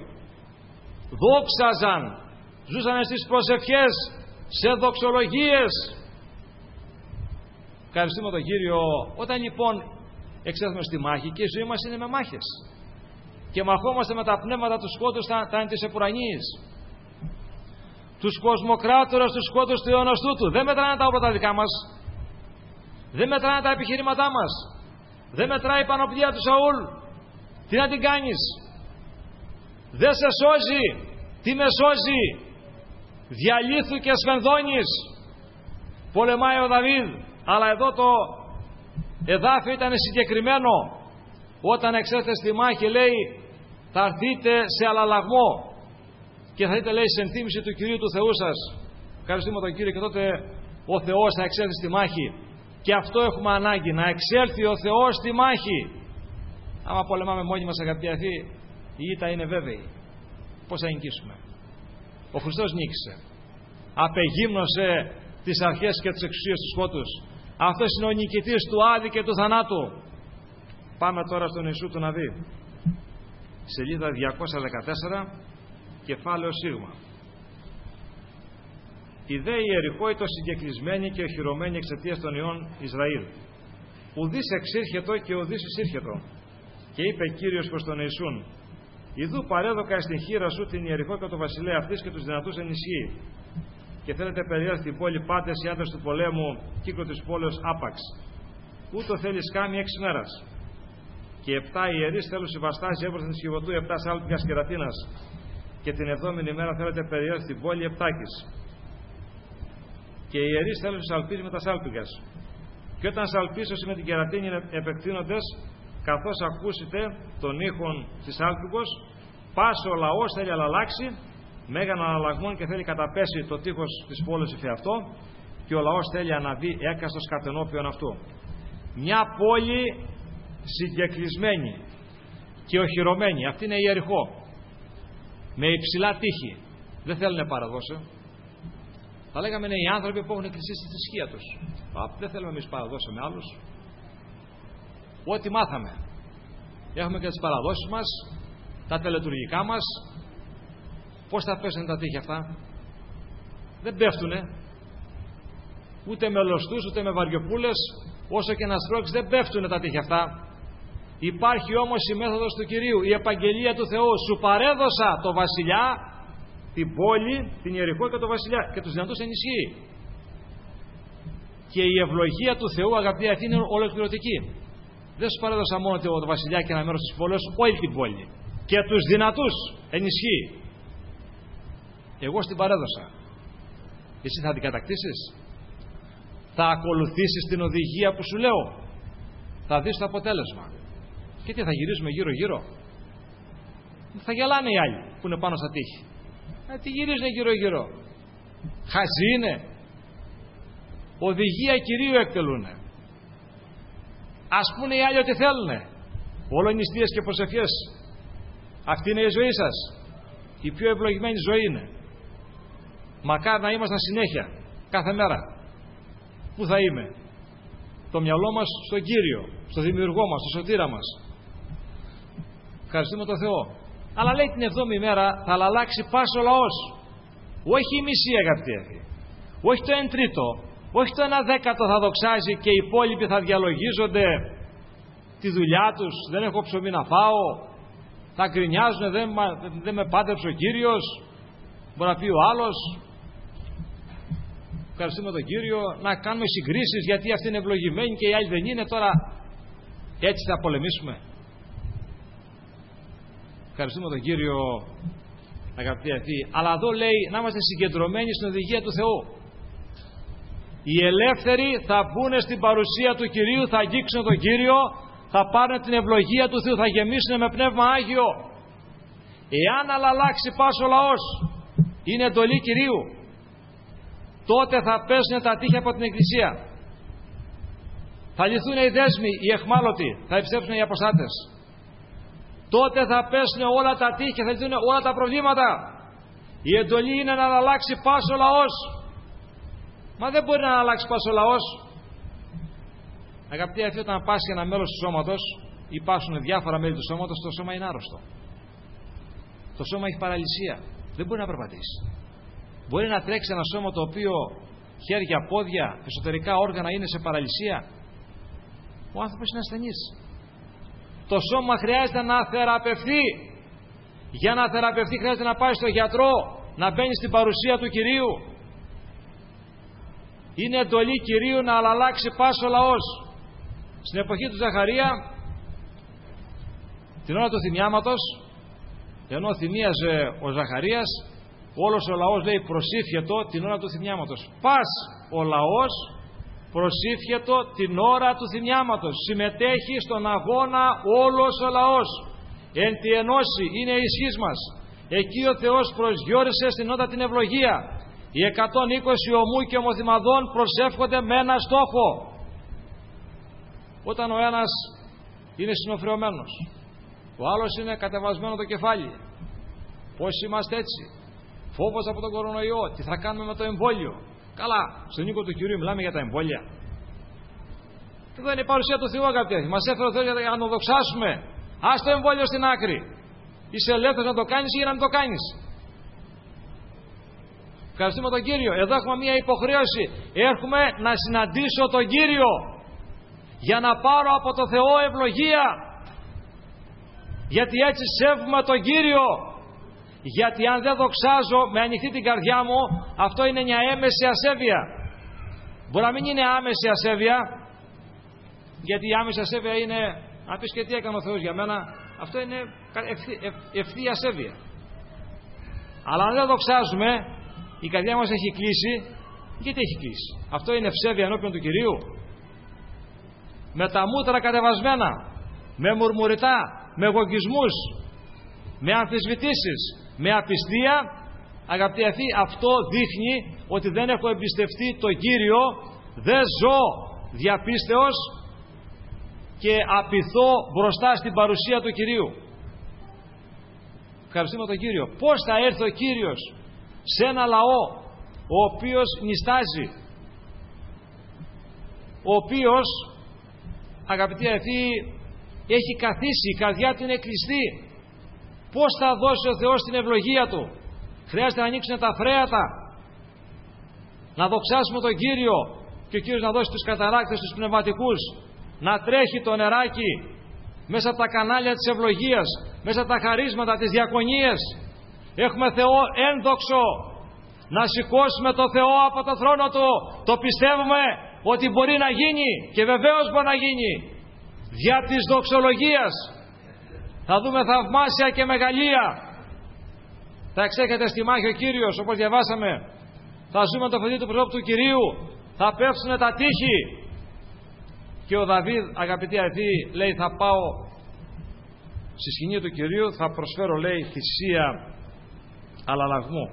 Δόξαζαν, ζούσαν στις προσευχές, σε δοξολογίες. Ευχαριστούμε τον Κύριο. Όταν λοιπόν εξέλθουμε στη μάχη, και η ζωή μας είναι με μάχες και μαχόμαστε με τα πνεύματα του σκότους, τα εν της επουρανής, τους κοσμοκράτορες, τους σκότους του αιώνος τούτου. Δεν μετράνε τα όπλα τα δικά μας, δεν μετράνε τα επιχειρήματά μας, δεν μετράει η πανοπλία του Σαούλ. Τι να την κάνεις? Δεν σε σώζει. Τι με σώζει? Διαλύθου και σφενδώνεις. Πολεμάει ο Δαβίδ, αλλά εδώ το εδάφιο ήταν συγκεκριμένο. Όταν εξέλθετε στη μάχη, λέει, θα έρθείτε σε αλλαλαγμό και θα δείτε, λέει, σε ενθύμηση του Κυρίου του Θεού σας. Ευχαριστούμε τον Κύριο. Και τότε ο Θεός θα εξέλθει στη μάχη. Και αυτό έχουμε ανάγκη, να εξέλθει ο Θεός στη μάχη. Άμα πολεμάμε μόνοι μας, αγαπητοί αδελφοί, η ήττα είναι βέβαιη. Πώς θα νικήσουμε? Ο Χριστός νίκησε. Απεγύμνωσε τις αρχές και τις εξουσίες του σκότους. Αυτός είναι ο νικητής του Άδη και του θανάτου. Πάμε τώρα στον Ιησού του Ναβί. Σελίδα 214, κεφάλαιο Σίγμα. Η δε Ιεριχώ ήταν συγκεκλεισμένη και οχυρωμένη εξαιτίας των ιών Ισραήλ. Ουδής εξήρχετο και ουδής εισήρχετο. Και είπε Κύριος προς τον Ιησούν: Ιδού παρέδοκα στην χείρα σου την Ιεριχώ και το βασιλέα αυτής και τους δυνατούς ενισχύει. Και θέλετε περιέλθει την πόλη πάντες οι άντρες του πολέμου, κύκλο της πόλεως άπαξ. Ούτω θέλεις κάμει 6 μέρας. Και 7 ιερείς θέλουν συμβαστάσει έβροσθεν της Χιβωτού 7 σάλπικας κερατίνας. Και την 7η ημέρα θέλετε περιέλθει την πόλη Επτάκης. Και οι ιερείς θέλουν σαλπίσει με τα σάλπικας. Και όταν σαλπίσωση με την κερατίνη επεκτείνοντες, καθώς ακούσετε τον ήχον της σάλπικος, πας ο λαός θέλει να αλλάξει, μέγαν αναλλαγμών και θέλει καταπέσει το τείχος της πόλης εφ' αυτό, και ο λαός θέλει αναβεί έκαστος κατενώπιον αυτού. Μια πόλη συγκεκλεισμένη και οχυρωμένη, αυτή είναι η Ιεριχώ, με υψηλά τείχη. Δεν θέλουν παραδόση. Θα λέγαμε είναι οι άνθρωποι που έχουν εκκλησίσει στη θρησκεία τους. Δεν θέλουμε εμείς παραδόση με άλλους. Ό,τι μάθαμε. Έχουμε και τις παραδόσεις μας, τα τελετουργικά μας. Πώς θα πέσουν τα τείχη αυτά? Δεν πέφτουνε. Ούτε με λωστούς, ούτε με βαριοπούλες, όσο και να στρώξεις, δεν πέφτουνε τα τείχη αυτά. Υπάρχει όμως η μέθοδος του Κυρίου, η επαγγελία του Θεού. Σου παρέδωσα το βασιλιά, την πόλη, την Ιεριχώ και το βασιλιά, και τους δυνατούς ενισχύει. Και η ευλογία του Θεού, αγαπητοί, αυτή είναι ολοκληρωτική. Δεν σου παρέδωσα μόνο το βασιλιά και ένα μέρος της πόλης, όλη την πόλη. Και τους δυνατούς ενισχύει. Εγώ στην παρέδωσα. Εσύ θα την κατακτήσεις? Θα ακολουθήσεις την οδηγία που σου λέω? Θα δεις το αποτέλεσμα. Και τι, θα γυρίζουμε γύρω γύρω? Θα γελάνε οι άλλοι που είναι πάνω στα τείχη. Τι γυρίζουν γύρω γύρω? Χαζοί είναι. Οδηγία Κυρίου εκτελούνε. Ας πούνε οι άλλοι ότι θέλουνε. Όλο νηστείες και προσευχές. Αυτή είναι η ζωή σας. Η πιο ευλογημένη ζωή είναι. Μακάρι να ήμασταν συνέχεια, κάθε μέρα. Πού θα είμαι? Το μυαλό μας στον Κύριο, στο Δημιουργό μας, στο Σωτήρα μας. Ευχαριστούμε τον Θεό. Αλλά λέει την 7η μέρα θα αλλάξει πάσο ο λαός. Όχι η μισή, αγαπητοί αδελφοί. Όχι το 1/3, όχι το 1/10 θα δοξάζει και οι υπόλοιποι θα διαλογίζονται τη δουλειά τους. Δεν έχω ψωμί να φάω. Θα γκρινιάζουν, δεν με πάντεψε ο Κύριος. Μπορεί να πει ο άλλος. Ευχαριστούμε τον Κύριο. Να κάνουμε συγκρίσεις γιατί αυτοί είναι ευλογημένοι και οι άλλοι δεν είναι. Τώρα έτσι θα πολεμήσουμε? Ευχαριστούμε τον Κύριο, αγαπητοί αυτοί. Αλλά εδώ λέει να είμαστε συγκεντρωμένοι στην οδηγία του Θεού. Οι ελεύθεροι θα μπουν στην παρουσία του Κυρίου, θα αγγίξουν τον Κύριο, θα πάρουν την ευλογία του Θεού, θα γεμίσουν με πνεύμα Άγιο. Εάν αλλάξει πας ο λαός, είναι εντολή Κυρίου, τότε θα πέσουν τα τείχη από την Εκκλησία. Θα λυθούν οι δέσμοι, οι εχμάλωτοι, θα επιστρέψουν οι αποστάτες. Τότε θα πέσουν όλα τα τείχη και θα λυθούν όλα τα προβλήματα. Η εντολή είναι να αλλάξει πας ο λαός. Μα δεν μπορεί να αλλάξει πας ο λαός. Αγαπητοί αυτοί, όταν πάσει ένα μέλος του σώματος ή πάσουν διάφορα μέλη του σώματος, το σώμα είναι άρρωστο. Το σώμα έχει παραλυσία. Δεν μπορεί να περπατήσει. Μπορεί να τρέξει ένα σώμα το οποίο χέρια, πόδια, εσωτερικά όργανα είναι σε παραλυσία. Ο άνθρωπος είναι ασθενής. Το σώμα χρειάζεται να θεραπευθεί. Για να θεραπευθεί χρειάζεται να πάει στο γιατρό, να μπαίνει στην παρουσία του Κυρίου. Είναι εντολή Κυρίου να αλλάξει πας ο λαός. Στην εποχή του Ζαχαρία, την ώρα του θυμιάματος, ενώ θυμίαζε ο Ζαχαρίας, όλος ο λαός λέει προσήφιετο την ώρα του θυμιάματος. Πας ο λαός προσήφιετο την ώρα του θυμιάματος. Συμμετέχει στον αγώνα όλος ο λαός. Εν τη ενώση είναι η ισχύς μας. Εκεί ο Θεός προσγειώρισε στην νότα την ευλογία. Οι 120 ομού και ομοθυμαδών προσεύχονται με ένα στόχο. Όταν ο ένας είναι συνοφριωμένος, ο άλλος είναι κατεβασμένο το κεφάλι. Πώς είμαστε έτσι? Φόβος από τον κορονοϊό, τι θα κάνουμε με το εμβόλιο, Καλά, στον οίκο του Κυρίου μιλάμε για τα εμβόλια. Εδώ είναι η παρουσία του Θεού, αγαπητοί. Μας έφερε ο Θεός για να το δοξάσουμε. Ας το εμβόλιο στην άκρη. Είσαι ελεύθερος να το κάνεις ή να μην το κάνεις. Ευχαριστούμε τον Κύριο. Εδώ έχουμε μια υποχρέωση. Έρχομαι να συναντήσω τον Κύριο για να πάρω από το Θεό ευλογία. Γιατί έτσι σέβουμε τον Κύριο. Γιατί αν δεν δοξάζω με ανοιχτή την καρδιά μου, αυτό είναι μια έμεση ασέβεια. Μπορεί να μην είναι άμεση ασέβεια, γιατί η άμεση ασέβεια είναι να πεις και τι έκανε ο Θεός για μένα. Αυτό είναι ευθεία ασέβεια. Αλλά αν δεν δοξάζουμε, η καρδιά μας έχει κλείσει. Γιατί έχει κλείσει? Αυτό είναι ευσέβεια ενώπιον του Κυρίου? Με τα μούτρα κατεβασμένα, με μουρμουριτά, με εγωγισμούς, με αμφισβητήσεις, με απιστία, αγαπητοί αυτοί, αυτό δείχνει ότι δεν έχω εμπιστευτεί τον Κύριο, δεν ζω διαπίστεως και απειθώ μπροστά στην παρουσία του Κυρίου. Ευχαριστούμε τον Κύριο. Πώς θα έρθει ο Κύριος σε ένα λαό ο οποίος νηστάζει, ο οποίος, αγαπητοί αυτοί, έχει καθίσει, η καρδιά του είναι κλειστή? Πώς θα δώσει ο Θεός την ευλογία του? Χρειάζεται να ανοίξουν τα φρέατα, να δοξάσουμε τον Κύριο και ο Κύριος να δώσει τους καταράκτες, τους πνευματικούς, να τρέχει το νεράκι μέσα από τα κανάλια της ευλογίας, μέσα από τα χαρίσματα, τις διακονίες. Έχουμε Θεό ένδοξο, να σηκώσουμε το Θεό από το θρόνο Του. Το πιστεύουμε ότι μπορεί να γίνει και βεβαίως μπορεί να γίνει. Δια της δοξολογίας θα δούμε θαυμάσια και μεγαλεία. Θα εξέχεται στη μάχη ο Κύριος, όπως διαβάσαμε. Θα ζούμε το φωτί του προσώπου του Κυρίου. Θα πέφτουν τα τείχη. Και ο Δαβίδ, αγαπητοί αδελφοί, λέει, θα πάω στη σκηνή του Κυρίου, θα προσφέρω, λέει, θυσία αλλαλαγμού.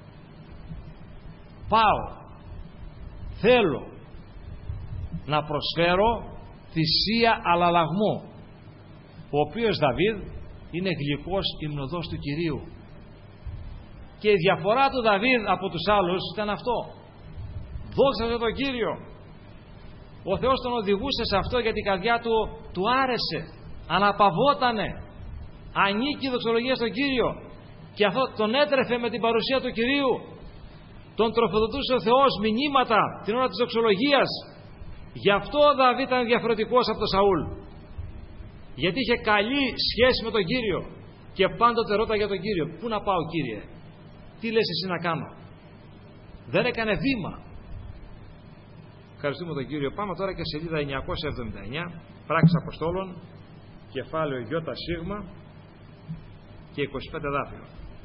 Πάω, θέλω να προσφέρω θυσία αλλαλαγμού. Ο οποίος Δαβίδ είναι γλυκός υμνοδός του Κυρίου. Και η διαφορά του Δαβίδ από τους άλλους ήταν αυτό. Δόξαζε τον Κύριο. Ο Θεός τον οδηγούσε σε αυτό γιατί η καρδιά του άρεσε. Αναπαυότανε. Ανήκει η δοξολογία στον Κύριο. Και αυτό τον έτρεφε με την παρουσία του Κυρίου. Τον τροφοδοτούσε ο Θεός μηνύματα την ώρα της δοξολογίας. Γι' αυτό ο Δαβίδ ήταν διαφορετικός από τον Σαούλ. Γιατί είχε καλή σχέση με τον Κύριο. Και πάντοτε ρώταγε τον Κύριο, πού να πάω, Κύριε? Τι λες εσύ να κάνω? Δεν έκανε βήμα. Ευχαριστούμε τον Κύριο. Πάμε τώρα και σελίδα 979, Πράξεις Αποστόλων, κεφάλαιο ΙΣ και 25 δάφιο.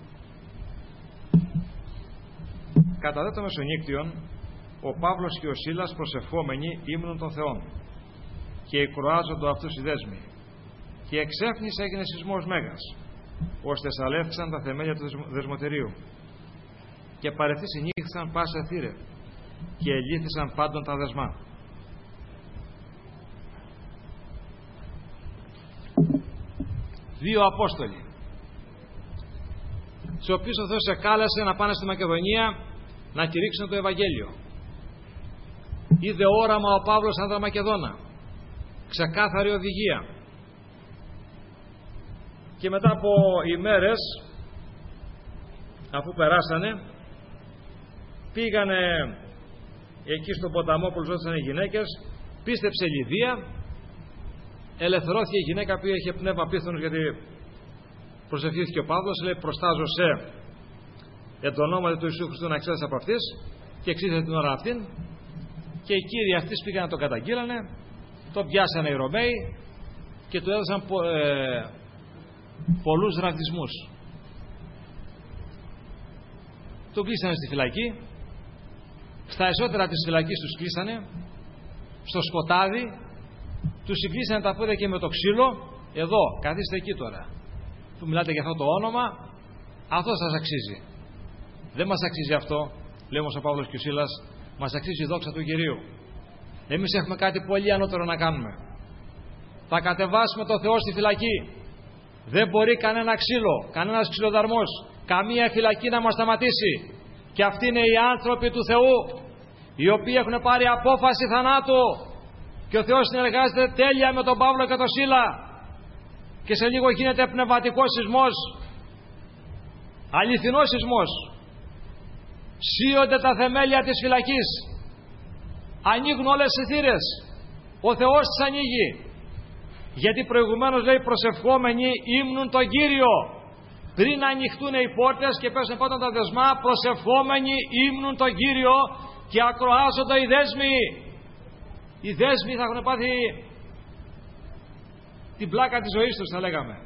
Κατά δε το μεσονύκτιον, ο Παύλος και ο Σίλας προσευχόμενοι ύμνων των Θεών και εκροάζοντο αυτούς οι δέσμοι. Και εξέφνης έγινε σεισμός μέγας, ώστε σαλεύθησαν τα θεμέλια του δεσμοτερίου. Και παρεθείς συνήχθησαν πάσα θύρε και ελήφθησαν πάντων τα δεσμά. Δύο Απόστολοι, στους οποίους ο Θεός εκάλεσε να πάνε στη Μακεδονία να κηρύξουν το Ευαγγέλιο. Είδε όραμα ο Παύλος άνδρα Μακεδόνα, ξεκάθαρη οδηγία. Και μετά από ημέρες, αφού περάσανε, πήγανε εκεί στον ποταμό που ζούσαν οι γυναίκες, πίστεψε η Λιδία, ελευθερώθηκε η γυναίκα που είχε πνεύμα πίθωνος, γιατί προσευχήθηκε ο Παύλος, λέει, προστάζω σε εν το όνομα του Ιησού Χριστού να ξέρεις από αυτής, και εξήλθε την ώρα αυτήν. Και οι κύριοι αυτής πήγαν να τον καταγγείλανε, τον πιάσανε οι Ρωμαίοι και του έδωσαν πολλούς ραβδισμούς. Τον κλείσανε στη φυλακή. Στα εσώτερα της φυλακής τους κλείσανε, στο σκοτάδι, τους συγκλείσανε τα πόδια και με το ξύλο. Εδώ, καθίστε εκεί τώρα που μιλάτε για αυτό το όνομα, αυτό σας αξίζει. Δεν μας αξίζει αυτό, λέει όμως ο Παύλος και ο Σίλας, μας αξίζει η δόξα του Κυρίου. Εμείς έχουμε κάτι πολύ ανώτερο να κάνουμε. Θα κατεβάσουμε το Θεό στη φυλακή. Δεν μπορεί κανένα ξύλο, κανένας ξυλοδαρμός, καμία φυλακή να μας σταματήσει. Και αυτοί είναι οι άνθρωποι του Θεού. οι οποίοι έχουν πάρει απόφαση θανάτου, και ο Θεός συνεργάζεται τέλεια με τον Παύλο και τον Σίλα, και σε λίγο γίνεται πνευματικός σεισμός, αληθινός σεισμός. Σύονται τα θεμέλια της φυλακής, ανοίγουν όλες τις θύρες, ο Θεός τις ανοίγει, γιατί προηγουμένως λέει προσευχόμενοι ύμνουν τον Κύριο. Πριν ανοιχτούν οι πόρτες και πέσουν πάνω τα δεσμά, προσευχόμενοι ύμνουν τον Κύριο και ακροάζονται οι δέσμοι. Οι δέσμοι θα έχουν πάθει την πλάκα της ζωής τους, θα λέγαμε.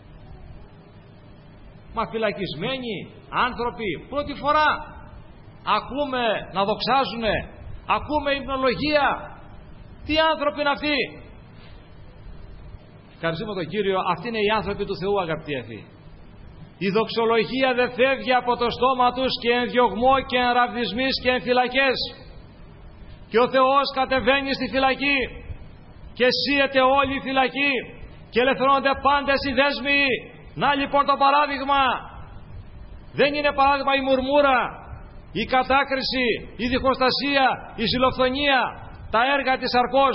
Μα φυλακισμένοι άνθρωποι πρώτη φορά ακούμε να δοξάζουνε, ακούμε υμνολογία. Τι άνθρωποι είναι αυτοί? Ευχαριστούμε τον Κύριο, αυτοί είναι οι άνθρωποι του Θεού, αγαπητοί αδελφοί. Η δοξολογία δεν φεύγει από το στόμα τους και εν διωγμό και εν ραβδισμής και εν φυλακές. Και ο Θεός κατεβαίνει στη φυλακή και σύεται όλη η φυλακή και ελευθερώνονται πάντες οι δέσμοι. Να λοιπόν το παράδειγμα. Δεν είναι παράδειγμα η μουρμούρα, η κατάκριση, η διχοστασία, η ζηλοφθονία, τα έργα της αρκός.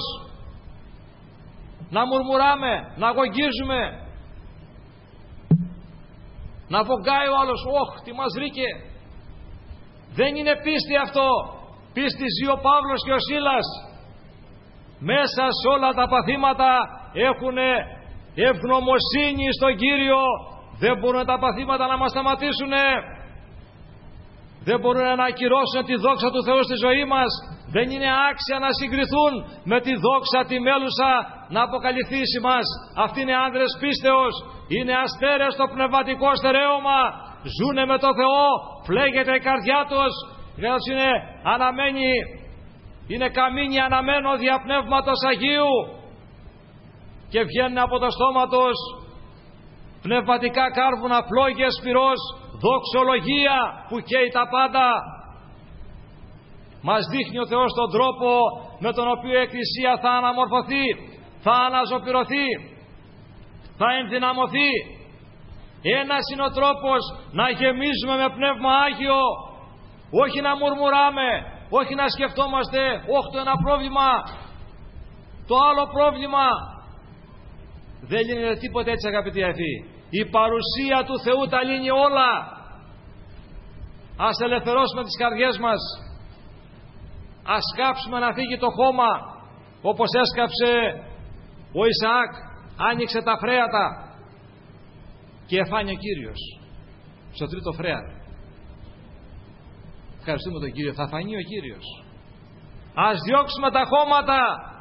Να μουρμουράμε, να αγωγίζουμε, να βογκάει ο άλλος, όχ, τι μας βρήκε. Δεν είναι πίστη αυτό. Πίστη ζει ο Παύλος και ο Σίλας. Μέσα σε όλα τα παθήματα έχουν ευγνωμοσύνη στον Κύριο. Δεν μπορούν τα παθήματα να μας σταματήσουν. Δεν μπορούν να ακυρώσουν τη δόξα του Θεού στη ζωή μας. Δεν είναι άξια να συγκριθούν με τη δόξα τη μέλουσα να αποκαλυφθεί εις μας. Αυτοί είναι άνδρες πίστεως. Είναι αστέρες στο πνευματικό στερέωμα. Ζούνε με το Θεό. Φλέγεται η καρδιά τους. Γιατί είναι αναμένει, είναι καμίνι αναμένο δια Πνεύματος Αγίου. Και βγαίνουν από το στόμα τους πνευματικά κάρβουνα, φλόγες πυρός, δοξολογία που καίει τα πάντα. Μας δείχνει ο Θεός τον τρόπο με τον οποίο η Εκκλησία θα αναμορφωθεί, θα αναζωπυρωθεί, θα ενδυναμωθεί. Ένας είναι ο τρόπος να γεμίζουμε με Πνεύμα Άγιο, όχι να μουρμουράμε, όχι να σκεφτόμαστε όχι το ένα πρόβλημα, το άλλο πρόβλημα. Δεν λύνεται τίποτε έτσι, αγαπητοί αδελφοί. Η παρουσία του Θεού τα λύνει όλα. Ας ελευθερώσουμε τις καρδιές μας. Ας κάψουμε να φύγει το χώμα, όπως έσκαψε ο Ισαάκ. Άνοιξε τα φρέατα και εφάνει ο Κύριος στο τρίτο φρέατο. Ευχαριστούμε τον Κύριο, θα φανεί ο Κύριος. Ας διώξουμε τα χώματα.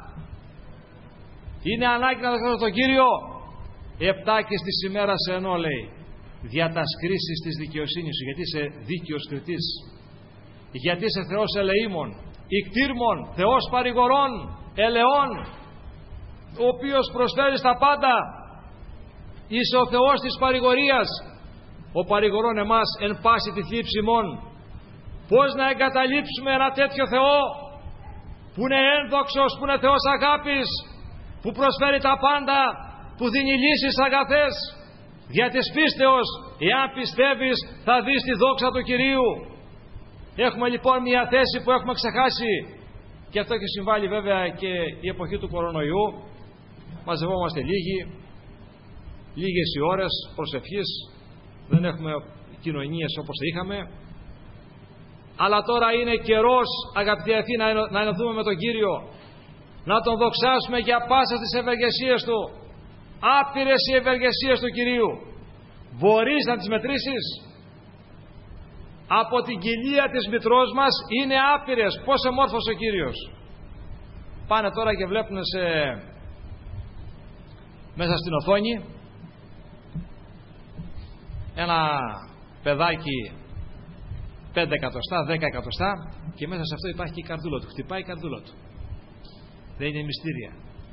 Είναι ανάγκη να δεχθούμε τον Κύριο. Επτάκες της ημέρας ενώ, λέει, δια τας κρίσεις της δικαιοσύνης σου. Γιατί είσαι δίκαιος κριτής, γιατί είσαι Θεός ελεήμων, ικτήρμων, Θεός παρηγορών, ελεών, ο οποίος προσφέρει στα πάντα. Είσαι ο Θεός της παρηγορίας, ο παρηγορών εμάς εν πάση τη θλίψη ημών. Πώς να εγκαταλείψουμε ένα τέτοιο Θεό που είναι ένδοξος, που είναι Θεός αγάπης, που προσφέρει τα πάντα, που δίνει λύσεις αγαθές. Δια της πίστεως, εάν πιστεύεις, θα δεις τη δόξα του Κυρίου. Έχουμε λοιπόν μια θέση που έχουμε ξεχάσει, και αυτό έχει συμβάλει βέβαια και η εποχή του κορονοϊού. Μαζευόμαστε λίγες οι ώρες προσευχής, δεν έχουμε κοινωνίες όπως θα είχαμε. Αλλά τώρα είναι καιρός, αγαπητοί αδελφοί, να ενωθούμε με τον Κύριο, να τον δοξάσουμε για πάσα τις ευεργεσίες του. Άπειρες οι ευεργεσίες του Κυρίου. Μπορείς να τις μετρήσεις? Από την κοιλία της μητρός μας είναι άπειρες. Πώς εμόρφωσε ο Κύριος. Πάνε τώρα και βλέπουν μέσα στην οθόνη ένα παιδάκι 5 εκατοστά, 10 εκατοστά, και μέσα σε αυτό υπάρχει και η καρδούλα του. Χτυπάει η καρδούλα του. Δεν είναι μυστήρια.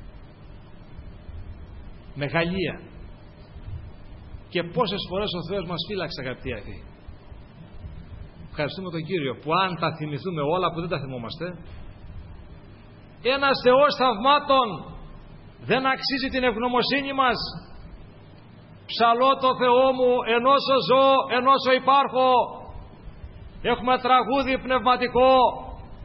Μεγαλεία. Και πόσες φορές ο Θεός μας φύλαξε, αγαπητοί αδελφοί. Ευχαριστούμε τον Κύριο που αν τα θυμηθούμε όλα, που δεν τα θυμόμαστε, ένας Θεός θαυμάτων δεν αξίζει την ευγνωμοσύνη μας. Ψαλώ το Θεό μου ενώσο ζω, ενώσο υπάρχω. Έχουμε τραγούδι πνευματικό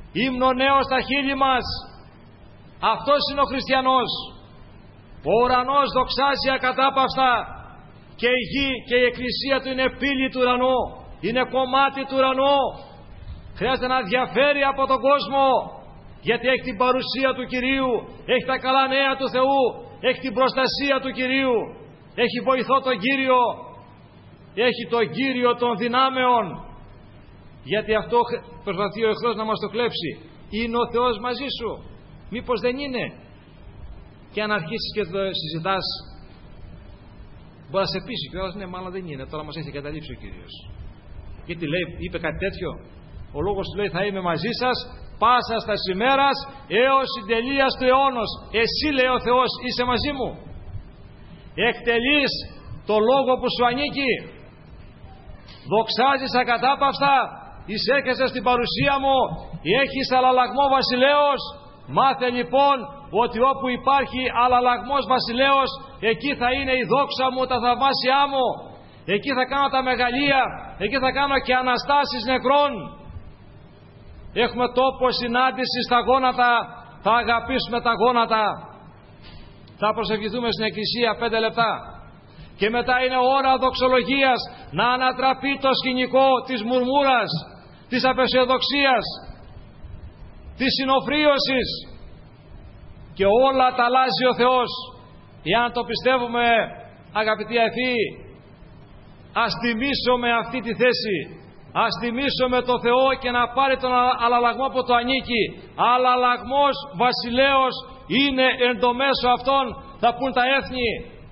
ύμνο νέο στα χείλη μας. Αυτός είναι ο χριστιανός. Ο ουρανός δοξάζει ακατάπαυστα και η γη και η εκκλησία του είναι πύλη του ουρανού, είναι κομμάτι του ουρανού. Χρειάζεται να διαφέρει από τον κόσμο, γιατί έχει την παρουσία του Κυρίου, έχει τα καλά νέα του Θεού, έχει την προστασία του Κυρίου, έχει βοηθό τον Κύριο, έχει τον Κύριο των δυνάμεων. Γιατί αυτό προσπαθεί ο εχθρός να μας το κλέψει. Είναι ο Θεός μαζί σου? Μήπως δεν είναι? Και αν αρχίσεις και το συζητάς, μπορεί να σε πείσει και ο ναι, μάλλον δεν είναι, τώρα μας έχει καταλήψει ο Κύριος. Γιατί λέει, είπε κάτι τέτοιο? Ο λόγος του λέει, θα είμαι μαζί σας πάσα στας ημέρας έως συντελείας του αιώνος. Εσύ, λέει ο Θεός, είσαι μαζί μου? Εκτελείς το λόγο που σου ανήκει, δοξάζεις ακατάπαυστα, εισέρχεσαι στην παρουσία μου, έχεις αλλαλαγμό βασιλέως. Μάθε λοιπόν ότι όπου υπάρχει αλλαλαγμός βασιλέως, εκεί θα είναι η δόξα μου, τα θαυμάσια μου, εκεί θα κάνω τα μεγαλεία, εκεί θα κάνω και αναστάσεις νεκρών. Έχουμε τόπο συνάντηση στα γόνατα, θα αγαπήσουμε τα γόνατα, θα προσευχηθούμε στην εκκλησία 5 λεπτά και μετά είναι ώρα δοξολογίας, να ανατραπεί το σκηνικό της μουρμούρας, της απεσιοδοξίας, της συνοφρίωσης, και όλα τα αλλάζει ο Θεός. Εάν το πιστεύουμε, αγαπητοί αδελφοί, ας τιμήσουμε αυτή τη θέση, ας τιμήσουμε το Θεό και να πάρει τον αλλαλαγμό που το ανήκει. Αλλαλαγμός βασιλέως είναι εν το μέσο αυτών, θα πούν τα έθνη.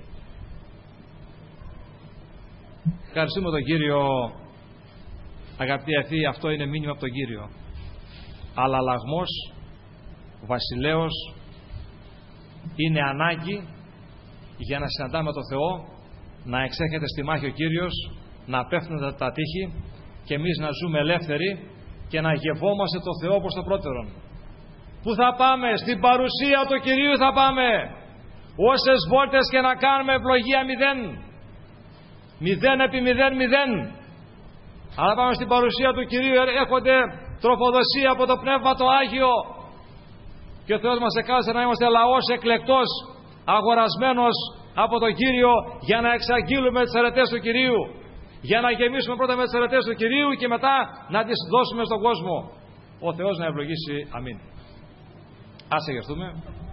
Ευχαριστούμε τον Κύριο. Αγαπητοί αδελφοί, αυτό είναι μήνυμα από τον Κύριο. Αλλαλαγμός βασιλέως είναι ανάγκη για να συναντάμε τον Θεό, να εξέχεται στη μάχη ο Κύριος, να πέφτουν τα τείχη και εμείς να ζούμε ελεύθεροι και να γευόμαστε το Θεό προς το πρώτερον. Πού θα πάμε? Στην παρουσία του Κυρίου θα πάμε. Όσες βόλτες και να κάνουμε, ευλογία 0 επί 0. Αλλά πάμε στην παρουσία του Κυρίου, έρχονται τροφοδοσία από το Πνεύμα το Άγιο. Και ο Θεός μας εκάλεσε να είμαστε λαός εκλεκτός, αγορασμένος από τον Κύριο, για να εξαγγείλουμε τις αρετές του Κυρίου. Για να γεμίσουμε πρώτα με τις αρετές του Κυρίου και μετά να τις δώσουμε στον κόσμο. Ο Θεός να ευλογήσει. Αμήν. Ας εγερθούμε.